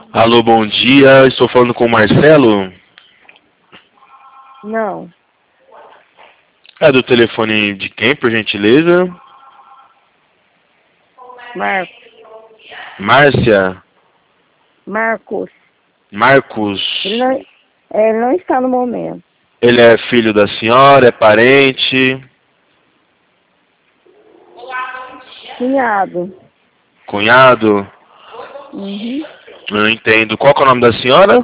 Alô, bom dia. Estou falando com o Marcelo. Não. É do telefone de quem, por gentileza? Marcos. Márcia? Marcos. Marcos? Ele não está no momento. Ele é filho da senhora? É parente? Cunhado. Cunhado? Uhum. Não entendo. Qual que é o nome da senhora?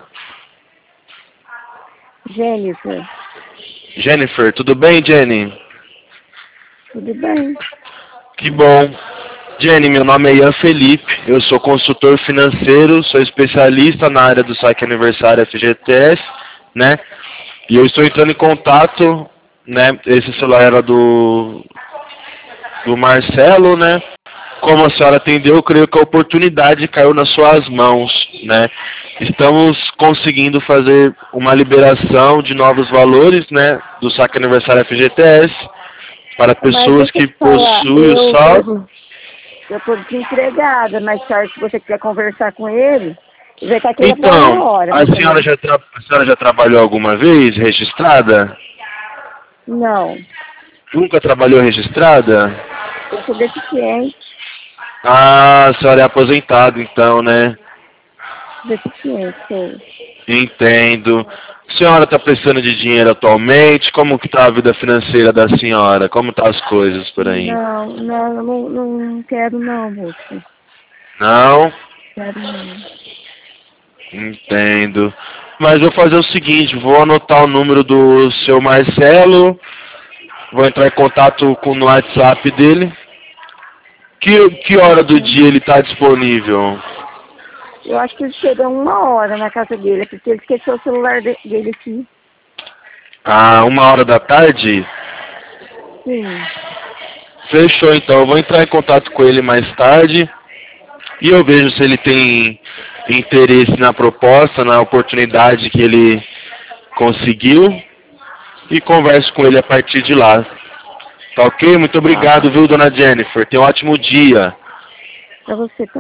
Jennifer. Jennifer. Tudo bem, Jenny? Tudo bem? Que bom. Jenny, meu nome é Ian Felipe. Eu sou consultor financeiro, sou especialista na área do saque aniversário FGTS, né? E eu estou entrando em contato, né? Esse celular era do Marcelo, né? Como a senhora atendeu, eu creio que a oportunidade caiu nas suas mãos, né? Estamos conseguindo fazer uma liberação de novos valores, né? Do saque aniversário FGTS para pessoas que possuem o saldo. Eu estou desempregada, mas claro, se você quiser conversar com ele vai estar aqui Então, na hora. a senhora já trabalhou alguma vez registrada? Não. Nunca trabalhou registrada? Eu sou deficiente. Ah, a senhora é aposentada então, né? Deficiente, sou. Entendo. A senhora está precisando de dinheiro atualmente? Como que está a vida financeira da senhora? Como estão as coisas por aí? Não quero não, moça. Não? Quero não. Entendo. Mas vou fazer o seguinte, vou anotar o número do seu Marcelo, vou entrar em contato no WhatsApp dele. Que hora do dia ele está disponível? Eu acho que ele chega 1 hora na casa dele, porque ele esqueceu o celular dele aqui. Ah, 1 hora da tarde? Sim. Fechou então, eu vou entrar em contato com ele mais tarde e eu vejo se ele tem interesse na proposta, na oportunidade que ele conseguiu e converso com ele a partir de lá. Tá ok? Muito obrigado, viu, dona Jennifer? Tenha um ótimo dia. Pra você